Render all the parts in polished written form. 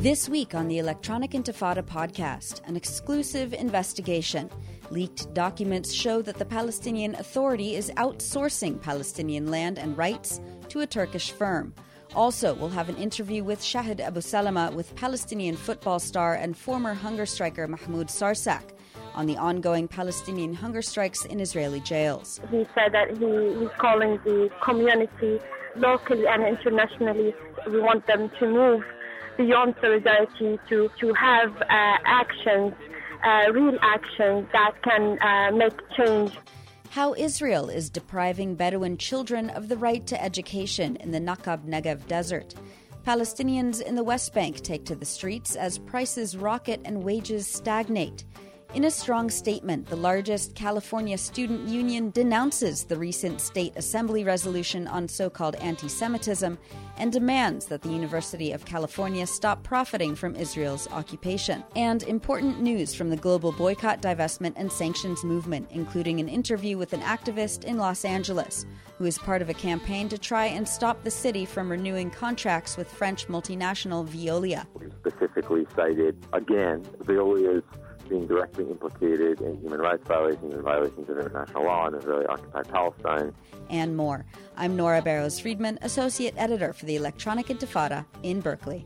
This week on the Electronic Intifada podcast, an exclusive investigation. Leaked documents show that the Palestinian Authority is outsourcing Palestinian land and rights to a Turkish firm. Also, we'll have an interview with Shahid Abu Salama with Palestinian football star and former hunger striker Mahmoud Sarsak on the ongoing Palestinian hunger strikes in Israeli jails. He said that he's calling the community locally and internationally. We want them to move beyond solidarity to have actions, real actions that can make change. How Israel is depriving Bedouin children of the right to education in the Naqab Negev desert. Palestinians in the West Bank take to the streets as prices rocket and wages stagnate. In a strong statement, the largest California student union denounces the recent state assembly resolution on so-called anti-Semitism and demands that the University of California stop profiting from Israel's occupation. And important news from the global boycott, divestment, and sanctions movement, including an interview with an activist in Los Angeles who is part of a campaign to try and stop the city from renewing contracts with French multinational Veolia. We specifically cited, again, Veolia's being directly implicated in human rights violations and violations of international law in Israeli-occupied Palestine. And more. I'm Nora Barrows-Friedman, Associate Editor for the Electronic Intifada in Berkeley.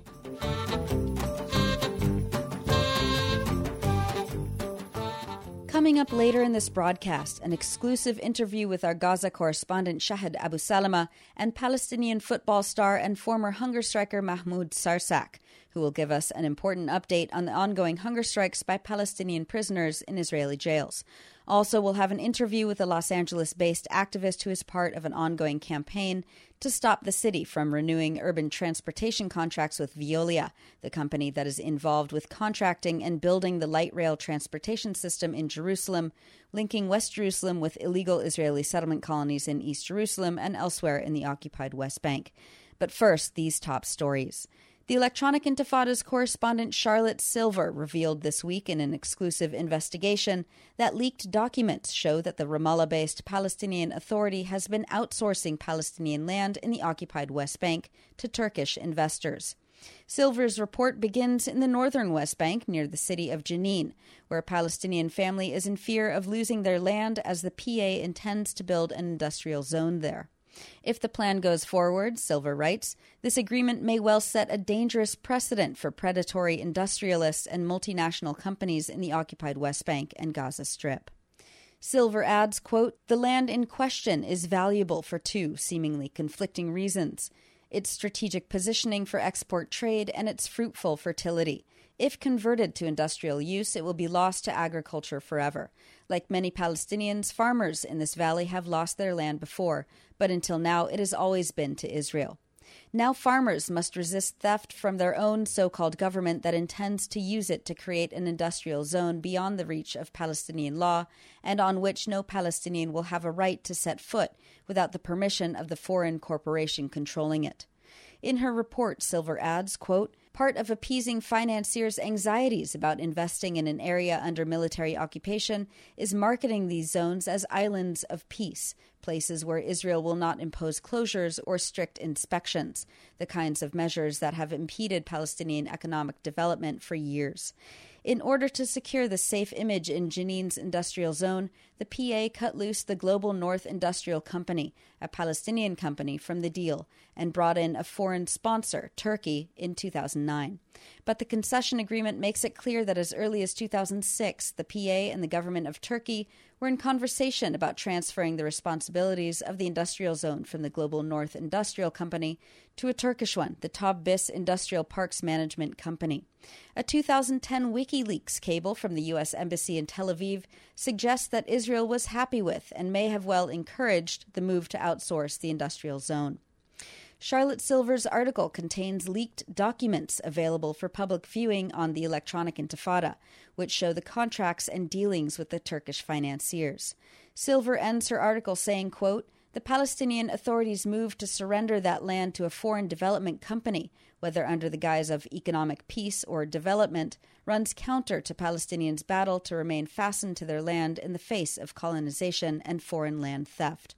Coming up later in this broadcast, an exclusive interview with our Gaza correspondent Shahid Abu Salama and Palestinian football star and former hunger striker Mahmoud Sarsak, who will give us an important update on the ongoing hunger strikes by Palestinian prisoners in Israeli jails. Also, we'll have an interview with a Los Angeles-based activist who is part of an ongoing campaign to stop the city from renewing urban transportation contracts with Veolia, the company that is involved with contracting and building the light rail transportation system in Jerusalem, linking West Jerusalem with illegal Israeli settlement colonies in East Jerusalem and elsewhere in the occupied West Bank. But first, these top stories. The Electronic Intifada's correspondent Charlotte Silver revealed this week in an exclusive investigation that leaked documents show that the Ramallah-based Palestinian Authority has been outsourcing Palestinian land in the occupied West Bank to Turkish investors. Silver's report begins in the northern West Bank near the city of Jenin, where a Palestinian family is in fear of losing their land as the PA intends to build an industrial zone there. If the plan goes forward, Silver writes, this agreement may well set a dangerous precedent for predatory industrialists and multinational companies in the occupied West Bank and Gaza Strip. Silver adds, quote, the land in question is valuable for two seemingly conflicting reasons: its strategic positioning for export trade and its fruitful fertility. If converted to industrial use, it will be lost to agriculture forever. Like many Palestinians, farmers in this valley have lost their land before, but until now it has always been to Israel. Now farmers must resist theft from their own so-called government that intends to use it to create an industrial zone beyond the reach of Palestinian law and on which no Palestinian will have a right to set foot without the permission of the foreign corporation controlling it. In her report, Silver adds, quote, part of appeasing financiers' anxieties about investing in an area under military occupation is marketing these zones as islands of peace, places where Israel will not impose closures or strict inspections, the kinds of measures that have impeded Palestinian economic development for years. In order to secure the safe image in Jenin's industrial zone, the PA cut loose the Global North Industrial Company, a Palestinian company, from the deal and brought in a foreign sponsor, Turkey, in 2009. But the concession agreement makes it clear that as early as 2006, the PA and the government of Turkey were in conversation about transferring the responsibilities of the industrial zone from the Global North Industrial Company to a Turkish one, the Tabbis Industrial Parks Management Company. A 2010 WikiLeaks cable from the U.S. Embassy in Tel Aviv suggests that Israel was happy with and may have well encouraged the move to outsource the industrial zone. Charlotte Silver's article contains leaked documents available for public viewing on the Electronic Intifada, which show the contracts and dealings with the Turkish financiers. Silver ends her article saying, quote, the Palestinian Authority's move to surrender that land to a foreign development company, whether under the guise of economic peace or development, runs counter to Palestinians' battle to remain fastened to their land in the face of colonization and foreign land theft.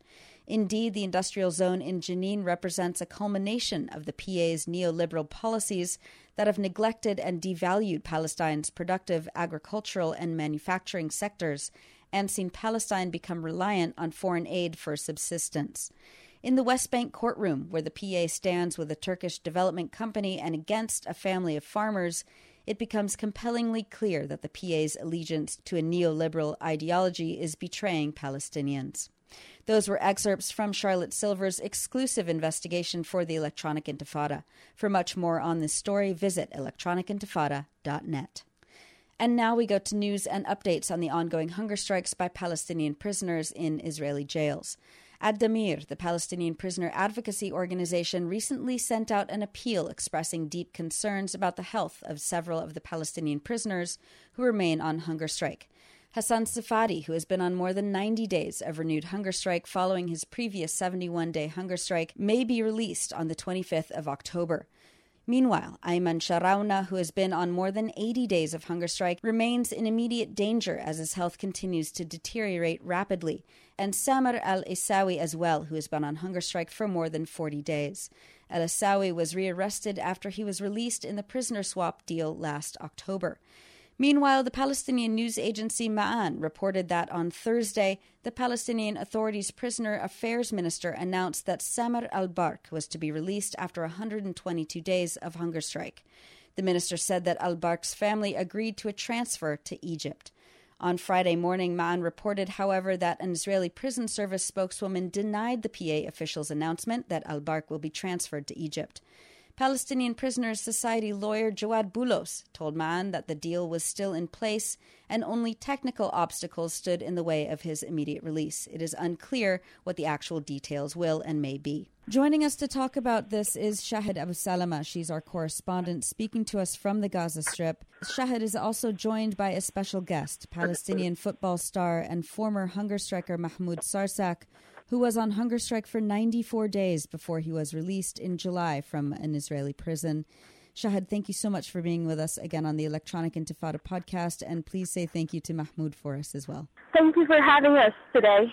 Indeed, the industrial zone in Jenin represents a culmination of the PA's neoliberal policies that have neglected and devalued Palestine's productive agricultural and manufacturing sectors and seen Palestine become reliant on foreign aid for subsistence. In the West Bank courtroom, where the PA stands with a Turkish development company and against a family of farmers, it becomes compellingly clear that the PA's allegiance to a neoliberal ideology is betraying Palestinians. Those were excerpts from Charlotte Silver's exclusive investigation for the Electronic Intifada. For much more on this story, visit electronicintifada.net. And now we go to news and updates on the ongoing hunger strikes by Palestinian prisoners in Israeli jails. Ad-Damir, the Palestinian prisoner advocacy organization, recently sent out an appeal expressing deep concerns about the health of several of the Palestinian prisoners who remain on hunger strike. Hassan Safadi, who has been on more than 90 days of renewed hunger strike following his previous 71-day hunger strike, may be released on the 25th of October. Meanwhile, Ayman Sharauna, who has been on more than 80 days of hunger strike, remains in immediate danger as his health continues to deteriorate rapidly, and Samar al-Isawi as well, who has been on hunger strike for more than 40 days. Al-Isawi was rearrested after he was released in the prisoner swap deal last October. Meanwhile, the Palestinian news agency Ma'an reported that on Thursday, the Palestinian Authority's prisoner affairs minister announced that Samar al-Bark was to be released after 122 days of hunger strike. The minister said that al-Bark's family agreed to a transfer to Egypt. On Friday morning, Ma'an reported, however, that an Israeli prison service spokeswoman denied the PA official's announcement that al-Bark will be transferred to Egypt. Palestinian Prisoners Society lawyer Jawad Boulos told Ma'an that the deal was still in place and only technical obstacles stood in the way of his immediate release. It is unclear what the actual details will and may be. Joining us to talk about this is Shahid Abu Salama. She's our correspondent speaking to us from the Gaza Strip. Shahid is also joined by a special guest, Palestinian football star and former hunger striker Mahmoud Sarsak, who was on hunger strike for 94 days before he was released in July from an Israeli prison. Shahid, thank you so much for being with us again on the Electronic Intifada podcast, and please say thank you to Mahmoud for us as well. Thank you for having us today.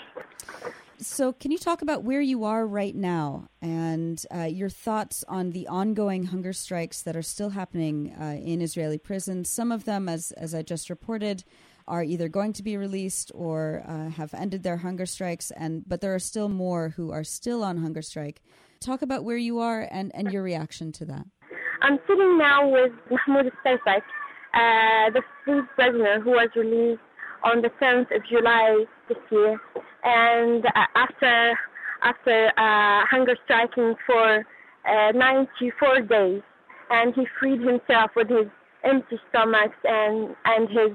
So can you talk about where you are right now and your thoughts on the ongoing hunger strikes that are still happening in Israeli prisons? Some of them, as I just reported, are either going to be released or have ended their hunger strikes, but there are still more who are still on hunger strike. Talk about where you are and your reaction to that. I'm sitting now with Mahmoud Sarsak, the freed prisoner who was released on the 10th of July this year, and after hunger striking for 94 days, and he freed himself with his empty stomach and his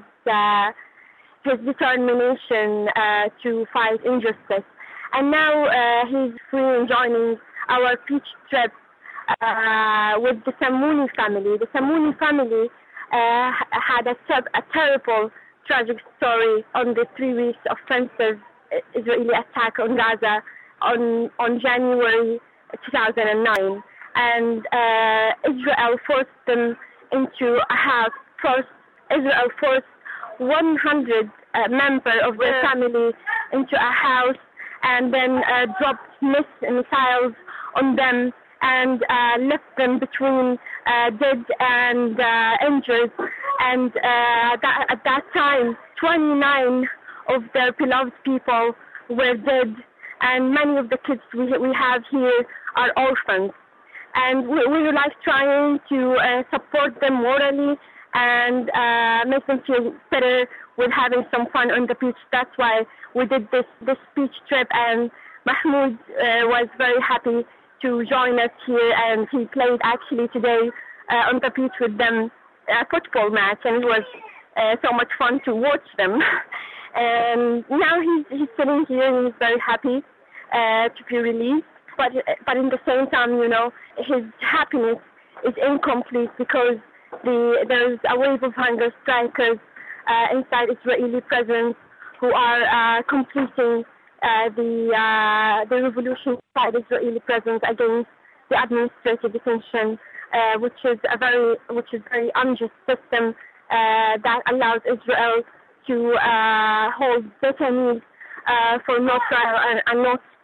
determination to fight injustice. And now he's free and joining our peace trip with the Samouni family. The Samouni family had a terrible, tragic story on the 3 weeks offensive Israeli attack on Gaza on January 2009. And Israel forced them into a house. First, Israel forced 100 members of the family into a house and then dropped missiles on them and left them between dead and injured. And at that time, 29 of their beloved people were dead, and many of the kids we have here are orphans. And we were like trying to support them morally and make them feel better with having some fun on the beach. That's why we did this beach trip, and Mahmoud was very happy to join us here, and he played actually today on the beach with them a football match, and it was so much fun to watch them. And now he's sitting here and he's very happy to be released. But in the same time, his happiness is incomplete because there's a wave of hunger strikers inside Israeli prisons who are completing the revolution inside Israeli prisons against the administrative detention, which is very unjust system that allows Israel to hold detainees for no trial and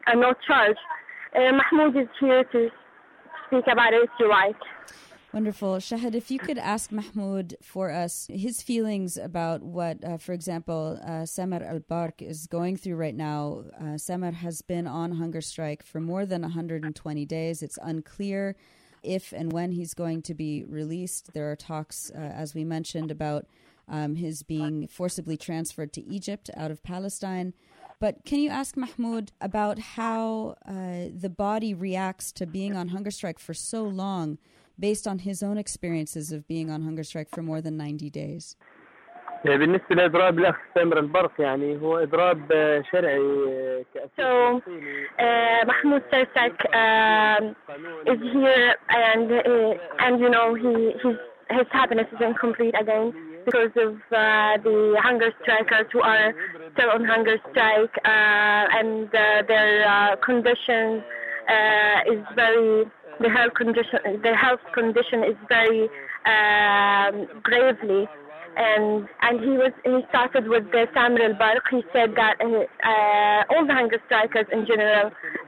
no charge. Mahmoud is here to speak about it, if you like. Wonderful. Shahid, if you could ask Mahmoud for us his feelings about what, for example, Samar al-Barq is going through right now. Samar has been on hunger strike for more than 120 days. It's unclear if and when he's going to be released. There are talks, as we mentioned, about his being forcibly transferred to Egypt out of Palestine. But can you ask Mahmoud about how the body reacts to being on hunger strike for so long, based on his own experiences of being on hunger strike for more than 90 days? بالنسبة لإضراب الأخ سامر البرق يعني هو إضراب شرعي. So Mahmoud Sarsak is here, and you know his happiness is incomplete again because of the hunger strikers who are still on hunger strike, and their condition is very. The health condition is very gravely, and he started with the Samar al-Barq. He said that all the hunger strikers in general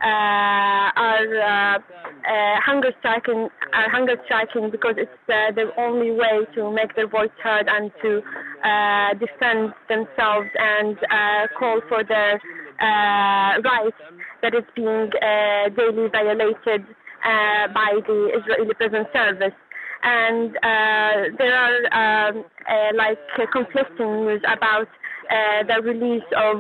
are hunger striking because it's the only way to make their voice heard and to defend themselves and call for their rights that is being daily violated by the Israeli prison service. And there are conflicting news about the release of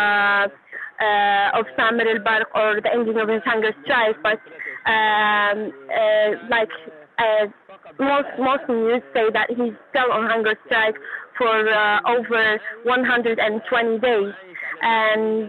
Samar al-Barq or the ending of his hunger strike, but most news say that he's still on hunger strike for over 120 days. And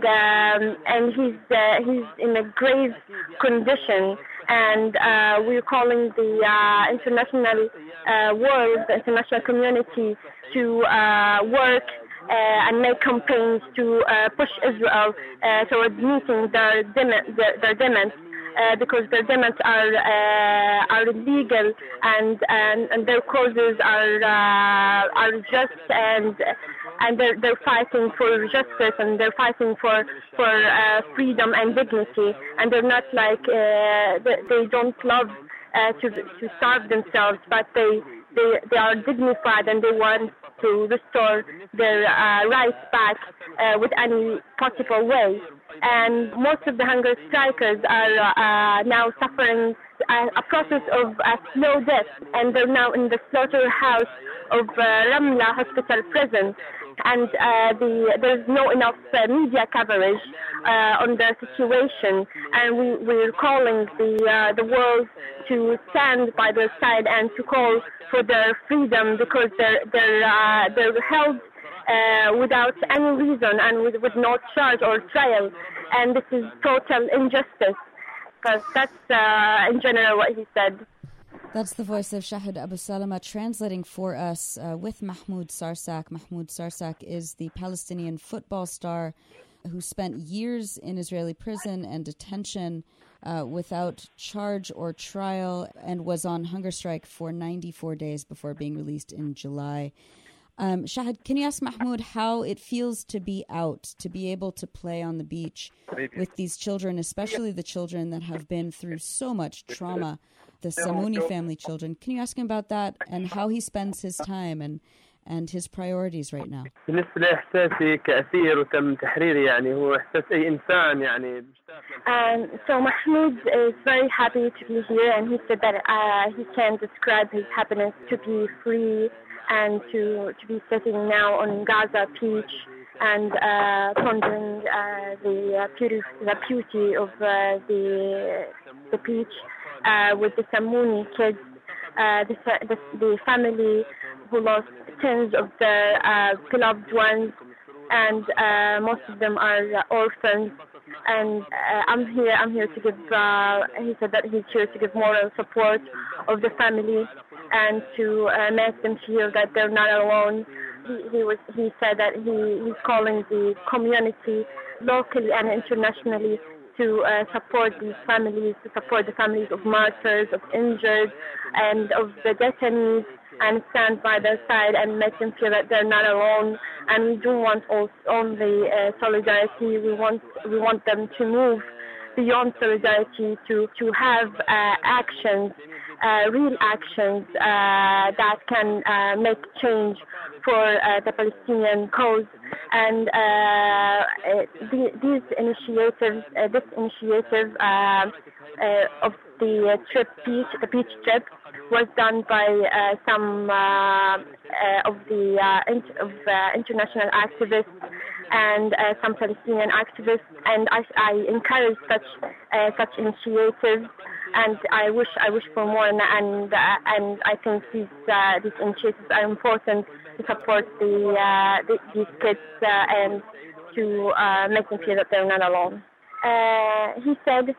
he's in a grave condition, and we're calling the international world, the international community, to work and make campaigns to push Israel towards meeting their demands, because their demands are illegal, and their causes are just, and they're fighting for justice, and they're fighting for freedom and dignity, and they're not like they don't love to starve themselves, but they are dignified, and they want to restore their rights back with any possible way. And most of the hunger strikers are now suffering a process of a slow death, and they're now in the slaughterhouse of Ramla Hospital Prison. And there's no enough media coverage on the situation, and we're calling the world to stand by their side and to call for their freedom, because they're held without any reason and with no charge or trial, and this is total injustice. Because that's in general what he said. That's the voice of Shahid Abu Salama translating for us with Mahmoud Sarsak. Mahmoud Sarsak is the Palestinian football star who spent years in Israeli prison and detention without charge or trial, and was on hunger strike for 94 days before being released in July. Shahid, can you ask Mahmoud how it feels to be out, to be able to play on the beach with these children, especially the children that have been through so much trauma, the Samouni family children? Can you ask him about that and how he spends his time and his priorities right now? بالنسبة لإحساسي كأسير وتم تحريري يعني هو إحساس أي إنسان يعني. So Mahmoud is very happy to be here, and he said that he can describe his happiness to be free and to be sitting now on Gaza beach and pondering the beauty of the beach with the Samouni kids, the family who lost tens of their beloved ones, and most of them are orphans. And I'm here to give. He said that he's here to give moral support of the family and to make them feel that they're not alone. He said that he's calling the community locally and internationally to support these families, to support the families of martyrs, of injured, and of the detainees, and stand by their side and make them feel that they're not alone. And we don't want only solidarity. We want them to move beyond solidarity to have actions, real actions that can make change for the Palestinian cause. And these initiatives, this initiative of the beach trip, was done by some of international activists and some Palestinian activists, and I encourage such initiatives, and I wish for more, and I think these initiatives are important to support these kids and to make them feel that they're not alone. He said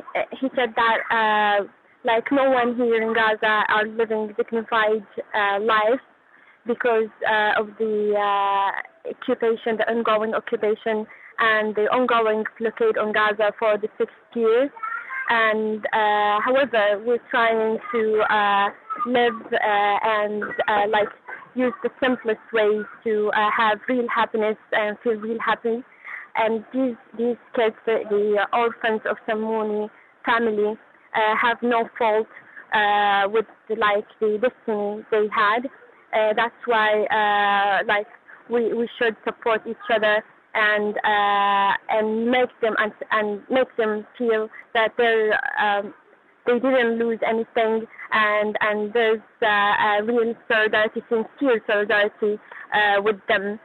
that like no one here in Gaza are living dignified lives because of the occupation, the ongoing occupation, and the ongoing blockade on Gaza for the 6th year. And however, we're trying to live and use the simplest ways to have real happiness and feel real happy. And these kids, the orphans of Sammouni family, have no fault with the destiny they had. That's why we should support each other and make them feel that they didn't lose anything, and there's a real solidarity, sincere solidarity with them,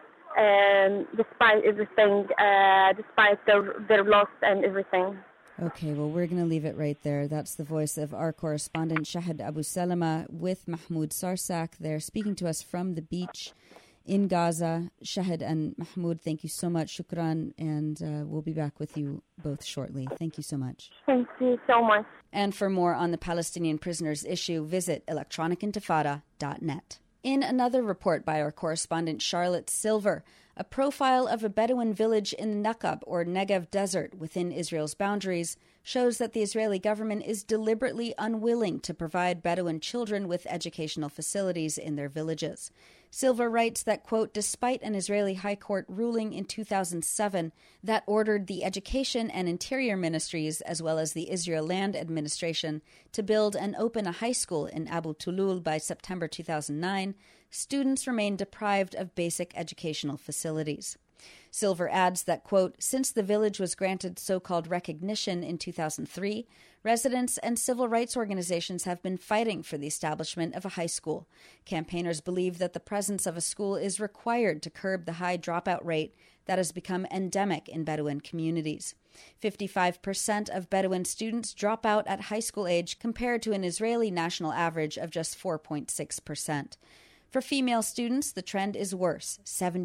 despite everything, despite their loss and everything. Okay, well, we're going to leave it right there. That's the voice of our correspondent Shahid Abu Salama with Mahmoud Sarsak. They're speaking to us from the beach in Gaza. Shahid and Mahmoud, thank you so much. Shukran, and we'll be back with you both shortly. Thank you so much. Thank you so much. And for more on the Palestinian prisoners issue, visit electronicintifada.net. In another report by our correspondent Charlotte Silver, a profile of a Bedouin village in the Naqab or Negev desert within Israel's boundaries shows that the Israeli government is deliberately unwilling to provide Bedouin children with educational facilities in their villages. Silver writes that, quote, despite an Israeli High Court ruling in 2007 that ordered the Education and Interior Ministries, as well as the Israel Land Administration, to build and open a high school in Abu Tulul by September 2009, students remain deprived of basic educational facilities. Silver adds that, quote, since the village was granted so-called recognition in 2003, residents and civil rights organizations have been fighting for the establishment of a high school. Campaigners believe that the presence of a school is required to curb the high dropout rate that has become endemic in Bedouin communities. 55% of Bedouin students drop out at high school age compared to an Israeli national average of just 4.6%. For female students, the trend is worse.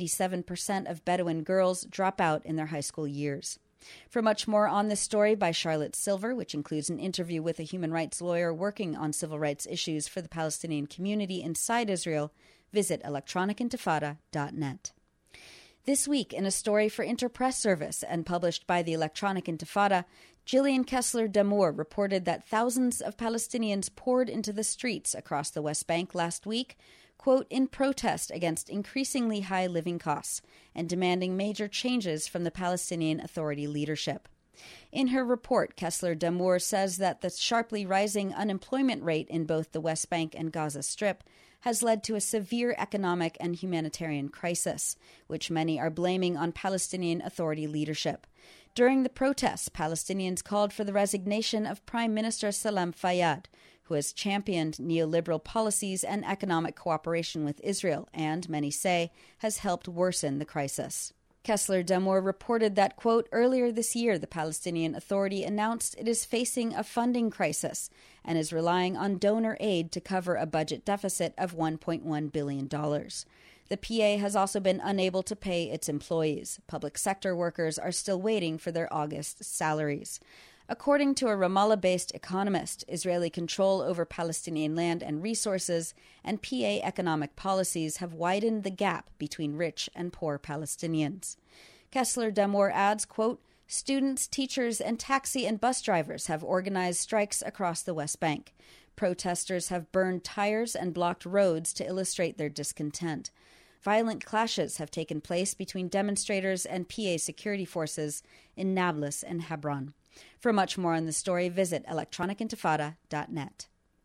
77% of Bedouin girls drop out in their high school years. For much more on this story by Charlotte Silver, which includes an interview with a human rights lawyer working on civil rights issues for the Palestinian community inside Israel, visit electronicintifada.net. This week, in a story for Interpress Service and published by the Electronic Intifada, Gillian Kessler Damour reported that thousands of Palestinians poured into the streets across the West Bank last week, quote, in protest against increasingly high living costs and demanding major changes from the Palestinian Authority leadership. In her report, Kessler Damour says that the sharply rising unemployment rate in both the West Bank and Gaza Strip has led to a severe economic and humanitarian crisis, which many are blaming on Palestinian Authority leadership. During the protests, Palestinians called for the resignation of Prime Minister Salam Fayyad, who has championed neoliberal policies and economic cooperation with Israel and, many say, has helped worsen the crisis. Kessler Damour reported that, quote, earlier this year the Palestinian Authority announced it is facing a funding crisis and is relying on donor aid to cover a budget deficit of $1.1 billion. The PA has also been unable to pay its employees. Public sector workers are still waiting for their August salaries. According to a Ramallah-based economist, Israeli control over Palestinian land and resources and PA economic policies have widened the gap between rich and poor Palestinians. Kessler Damour adds, quote, students, teachers, and taxi and bus drivers have organized strikes across the West Bank. Protesters have burned tires and blocked roads to illustrate their discontent. Violent clashes have taken place between demonstrators and PA security forces in Nablus and Hebron. For much more on the story, visit electronicintifada.net.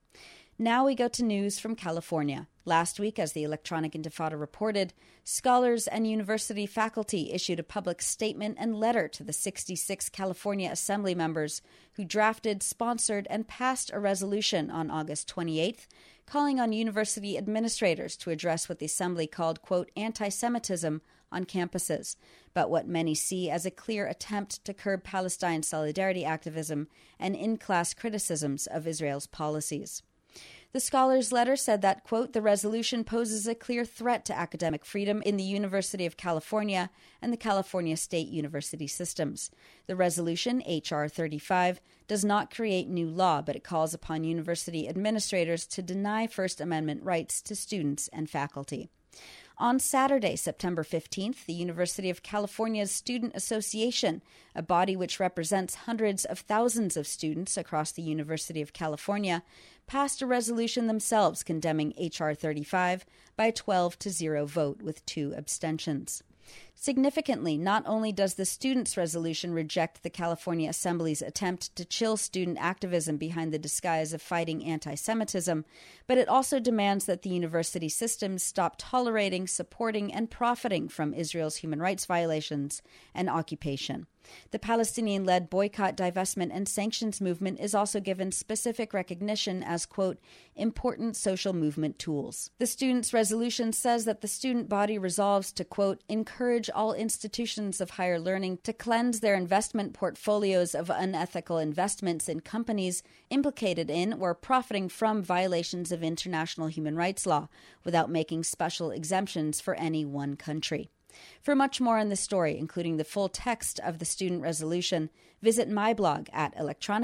Now we go to news from California. Last week, as the Electronic Intifada reported, scholars and university faculty issued a public statement and letter to the 66 California Assembly members who drafted, sponsored, and passed a resolution on August 28th, calling on university administrators to address what the Assembly called, quote, anti-Semitism on campuses, but what many see as a clear attempt to curb Palestine solidarity activism and in-class criticisms of Israel's policies. The scholars' letter said that, quote, the resolution poses a clear threat to academic freedom in the University of California and the California State University systems. The resolution, H.R. 35, does not create new law, but it calls upon university administrators to deny First Amendment rights to students and faculty. On Saturday, September 15th, the University of California's Student Association, a body which represents hundreds of thousands of students across the University of California, passed a resolution themselves condemning H.R. 35 by a 12-0 vote with 2 abstentions. Significantly, not only does the students' resolution reject the California Assembly's attempt to chill student activism behind the disguise of fighting anti-Semitism, but it also demands that the university systems stop tolerating, supporting, and profiting from Israel's human rights violations and occupation. The Palestinian-led boycott, divestment, and sanctions movement is also given specific recognition as, quote, important social movement tools. The students' resolution says that the student body resolves to, quote, encourage all institutions of higher learning to cleanse their investment portfolios of unethical investments in companies implicated in or profiting from violations of international human rights law without making special exemptions for any one country. For much more on this story, including the full text of the student resolution, visit my blog at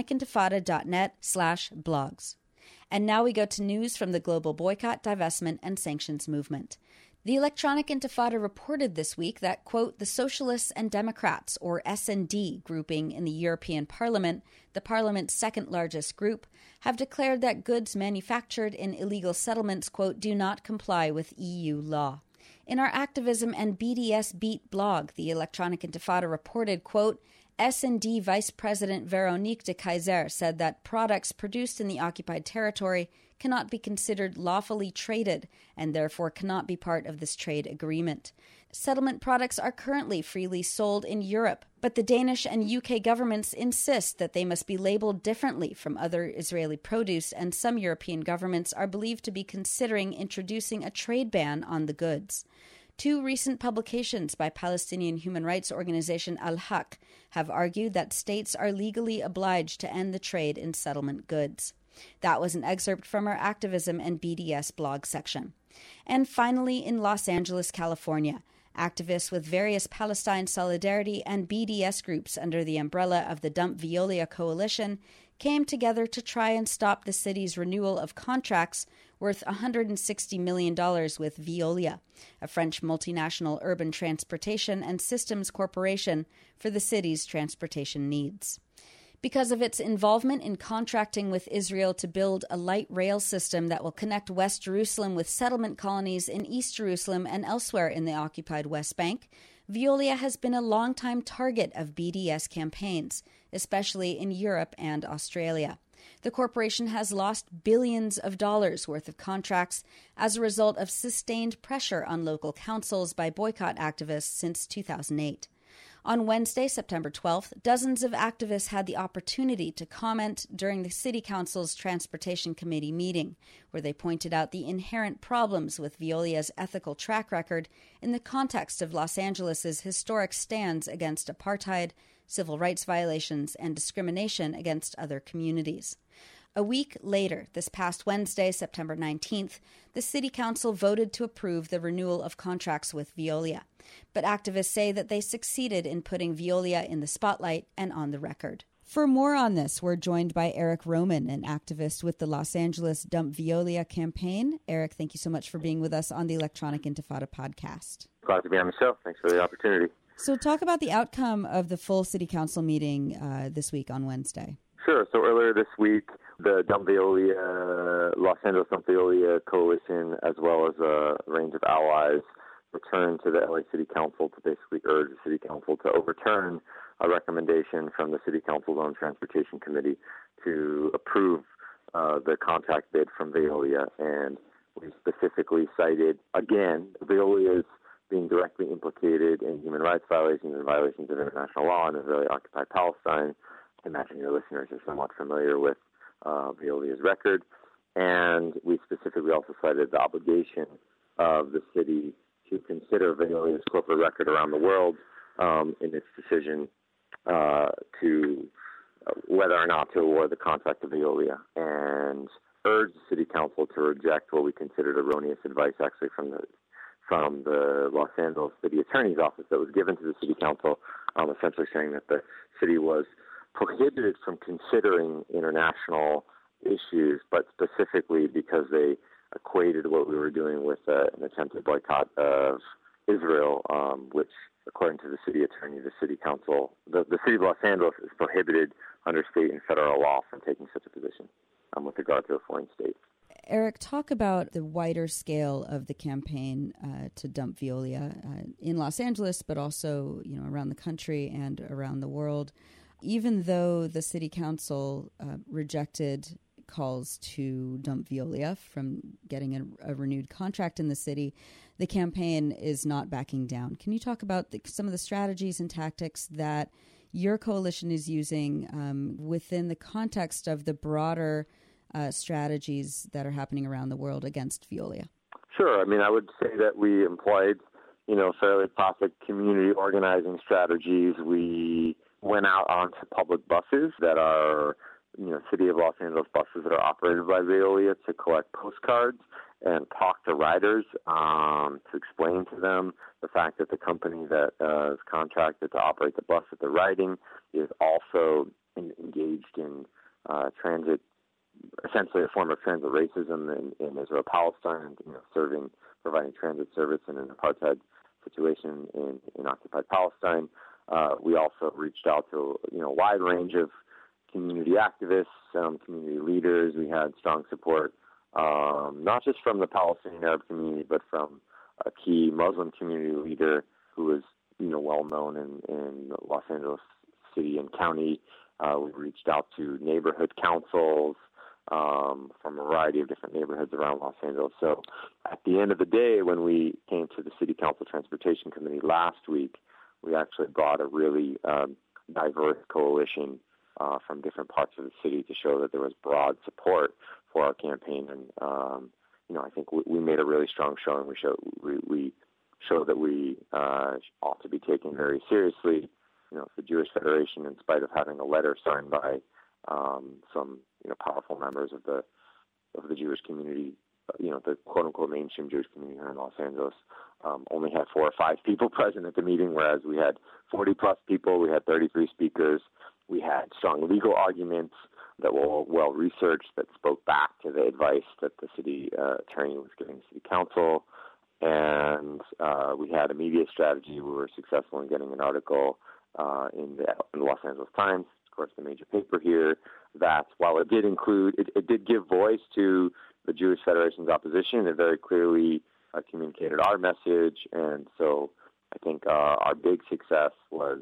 electronicintifada.net/blogs. And now we go to news from the global boycott, divestment, and sanctions movement. The Electronic Intifada reported this week that, quote, the Socialists and Democrats, or S&D grouping in the European Parliament, the Parliament's second largest group, have declared that goods manufactured in illegal settlements, quote, do not comply with EU law. In our Activism and BDS Beat blog, the Electronic Intifada reported, quote, S&D Vice President Veronique de Keyser said that products produced in the occupied territory cannot be considered lawfully traded and therefore cannot be part of this trade agreement. Settlement products are currently freely sold in Europe, but the Danish and UK governments insist that they must be labeled differently from other Israeli produce, and some European governments are believed to be considering introducing a trade ban on the goods. 2 recent publications by Palestinian human rights organization Al-Haq have argued that states are legally obliged to end the trade in settlement goods. That was an excerpt from our Activism and BDS blog section. And finally, in Los Angeles, California, activists with various Palestine solidarity and BDS groups under the umbrella of the Dump Veolia Coalition came together to try and stop the city's renewal of contracts worth $160 million with Veolia, a French multinational urban transportation and systems corporation for the city's transportation needs. Because of its involvement in contracting with Israel to build a light rail system that will connect West Jerusalem with settlement colonies in East Jerusalem and elsewhere in the occupied West Bank, Veolia has been a longtime target of BDS campaigns, especially in Europe and Australia. The corporation has lost billions of dollars worth of contracts as a result of sustained pressure on local councils by boycott activists since 2008. On Wednesday, September 12th, dozens of activists had the opportunity to comment during the City Council's Transportation Committee meeting, where they pointed out the inherent problems with Veolia's ethical track record in the context of Los Angeles' historic stands against apartheid, civil rights violations, and discrimination against other communities. A week later, this past Wednesday, September 19th, the City Council voted to approve the renewal of contracts with Veolia. But activists say that they succeeded in putting Veolia in the spotlight and on the record. For more on this, we're joined by Eric Roman, an activist with the Los Angeles Dump Veolia campaign. Eric, thank you so much for being with us on the Electronic Intifada podcast. Glad to be on the show. Thanks for the opportunity. So talk about the outcome of the full City Council meeting this week on Wednesday. Sure. So earlier this week, the Dump Veolia, Los Angeles Dump Veolia Coalition, as well as a range of allies, return to the LA City Council to basically urge the City Council to overturn a recommendation from the City Council's own Transportation Committee to approve the contract bid from Veolia. And we specifically cited, again, Veolia is being directly implicated in human rights violations and violations of international law in Israeli-occupied Palestine. I imagine your listeners are somewhat familiar with Veolia's record. And we specifically also cited the obligation of the city to consider Veolia's corporate record around the world in its decision to whether or not to award the contract to Veolia, and urged the City Council to reject what we considered erroneous advice, actually from the Los Angeles City Attorney's Office that was given to the City Council, essentially saying that the city was prohibited from considering international issues, but specifically because they equated what we were doing with an attempted boycott of Israel, which, according to the city attorney, the City Council, the City of Los Angeles is prohibited under state and federal law from taking such a position with regard to a foreign state. Eric, talk about the wider scale of the campaign to dump Veolia in Los Angeles, but also around the country and around the world. Even though the City Council rejected calls to dump Veolia from getting a renewed contract in the city, the campaign is not backing down. Can you talk about some of the strategies and tactics that your coalition is using within the context of the broader strategies that are happening around the world against Veolia? Sure. I mean, I would say that we employed, fairly classic community organizing strategies. We went out onto public buses that are, City of Los Angeles buses that are operated by Veolia to collect postcards and talk to riders to explain to them the fact that the company that is contracted to operate the bus that they're riding is also engaged in transit, essentially a form of transit racism in Israel-Palestine, providing transit service in an apartheid situation in occupied Palestine. We also reached out to a wide range of community activists, community leaders. We had strong support, not just from the Palestinian Arab community, but from a key Muslim community leader who is, well known in Los Angeles City and County. We reached out to neighborhood councils from a variety of different neighborhoods around Los Angeles. So at the end of the day, when we came to the City Council Transportation Committee last week, we actually brought a really diverse coalition from different parts of the city to show that there was broad support for our campaign. And, I think we made a really strong showing. We showed that we ought to be taken very seriously. The Jewish Federation, in spite of having a letter signed by some powerful members of the Jewish community, the quote-unquote mainstream Jewish community here in Los Angeles, only had 4 or 5 people present at the meeting, whereas we had 40-plus people. We had 33 speakers. We had strong legal arguments that were well-researched that spoke back to the advice that the city attorney was giving the City Council. And we had a media strategy. We were successful in getting an article in the Los Angeles Times, of course, the major paper here, that while it did give voice to the Jewish Federation's opposition, it very clearly communicated our message. And so I think our big success was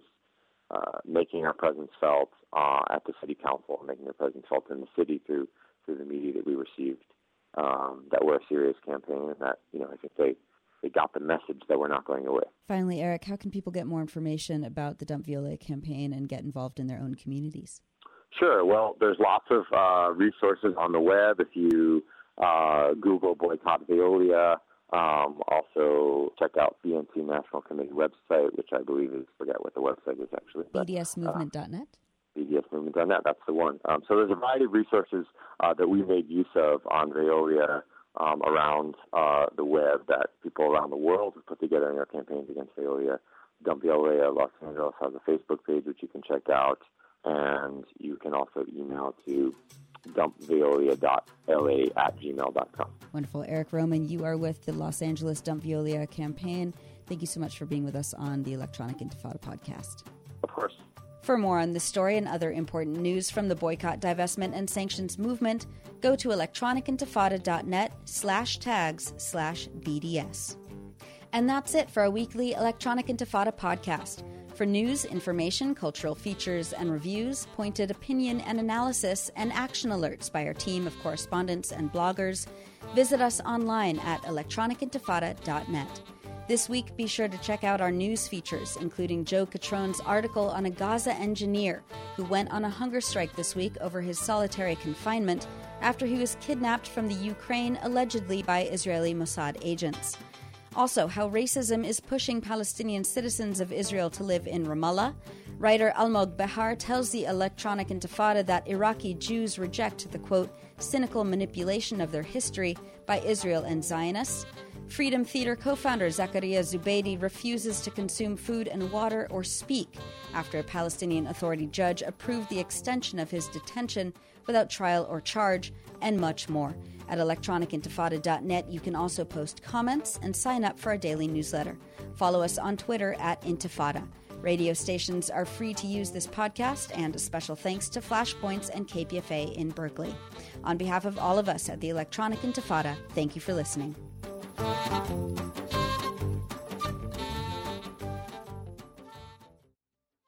making our presence felt at the City Council, making our presence felt in the city through the media that we received, that we're a serious campaign, and that, I think they got the message that we're not going away. Finally, Eric, how can people get more information about the Dump Veolia campaign and get involved in their own communities? Sure. Well, there's lots of resources on the web. If you Google Boycott Veolia, also check out BNC National Committee website, which I believe is, forget what the website is actually. BDSmovement.net? BDSmovement.net, that's the one. So there's a variety of resources that we made use of on Veolia around the web that people around the world have put together in their campaigns against Veolia. Dump Veolia Los Angeles has a Facebook page, which you can check out, and you can also email to dumpveolia.la@gmail.com. Wonderful. Eric Roman, you are with the Los Angeles Dump Veolia campaign. Thank you so much for being with us on the Electronic Intifada podcast. Of course. For more on this story and other important news from the boycott, divestment, and sanctions movement, go to electronicintifada.net/tags/BDS. And that's it for our weekly Electronic Intifada podcast. For news, information, cultural features and reviews, pointed opinion and analysis, and action alerts by our team of correspondents and bloggers, visit us online at electronicintifada.net. This week, be sure to check out our news features, including Joe Catrone's article on a Gaza engineer who went on a hunger strike this week over his solitary confinement after he was kidnapped from the Ukraine, allegedly by Israeli Mossad agents. Also, how racism is pushing Palestinian citizens of Israel to live in Ramallah. Writer Almog Behar tells the Electronic Intifada that Iraqi Jews reject the, quote, cynical manipulation of their history by Israel and Zionists. Freedom Theater co-founder Zakaria Zubeidi refuses to consume food and water or speak after a Palestinian Authority judge approved the extension of his detention without trial or charge, and much more. At electronicintifada.net, you can also post comments and sign up for our daily newsletter. Follow us on Twitter at Intifada. Radio stations are free to use this podcast, and a special thanks to Flashpoints and KPFA in Berkeley. On behalf of all of us at the Electronic Intifada, thank you for listening.